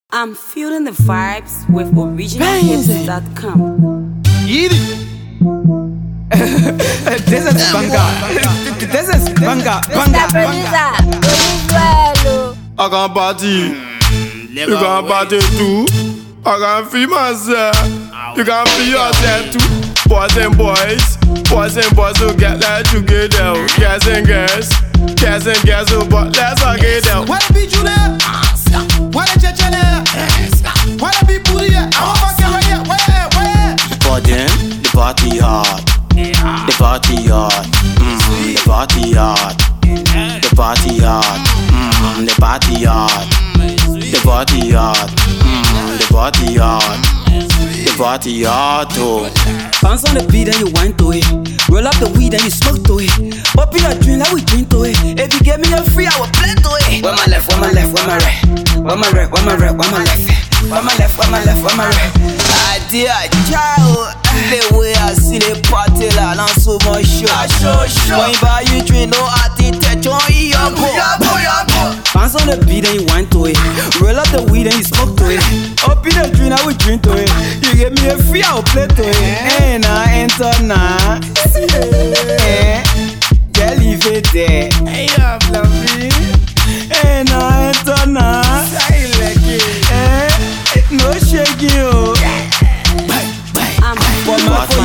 I'm feeling the vibes with originalhits.com. Eat it. This is banga. This is banga. I can party. You can party too. I can feel myself. You can feel yourself too. Boys and boys who get that together. Guys and girls who but let's all get down. Wanna be Julia? Wanna Chechele? Wanna be Puria? I want to right here. Where? For them, the party hard. The party hard. The party hard. The party hard. The party hard. The party hard. The party hard. The party hard too. Bounce on the beat and you wind to it. Roll up the weed and you smoke to it. Pop in a drink like we drink to it. If you get me a free, I will play to it. Where my left, where my left, where my right? Where my right, where my right, where my left? Where my left, where my left, where my right? Idea, child. The way I see the party like I'm so much sure. When you buy you drink, no architecture on your go. Bounce on the beat and you wind to it. Roll up the weed and you smoke to it. Up in the drink, I will drink to it. You get me a free, I will play to it. And I enter now. Girl, leave it there. Hey, I'm loving. And I enter now. No shaking, oh. The party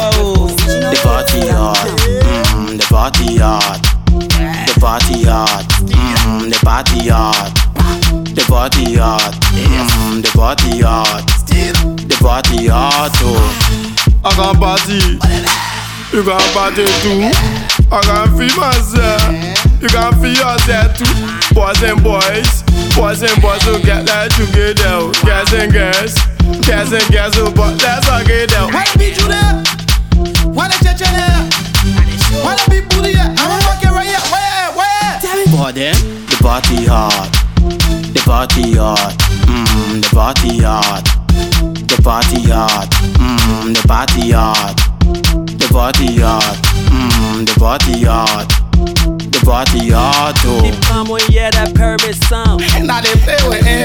hard. The party hard. The party hard. The party hard. The party hard. The party hard. The party hard too. I can party. You can party too. I can feel myself. You can feel yourself too. Boys and boys who get that together. Guys and girls who but let's all get down. Wanna be Julia? Wanna Chechele? Wanna be Puria? I want to right here. Where? For them, the party hard. The party hard. The party hard. The party hard. The party hard. The party hard. The party hard. The party hard too. Keep calm when you hear that pyramid sound. Now they play with him.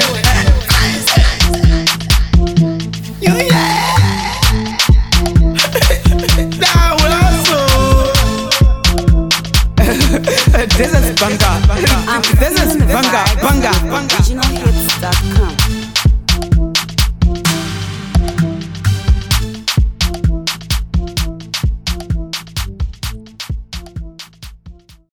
This is banga. This is banga. Originalhits.com.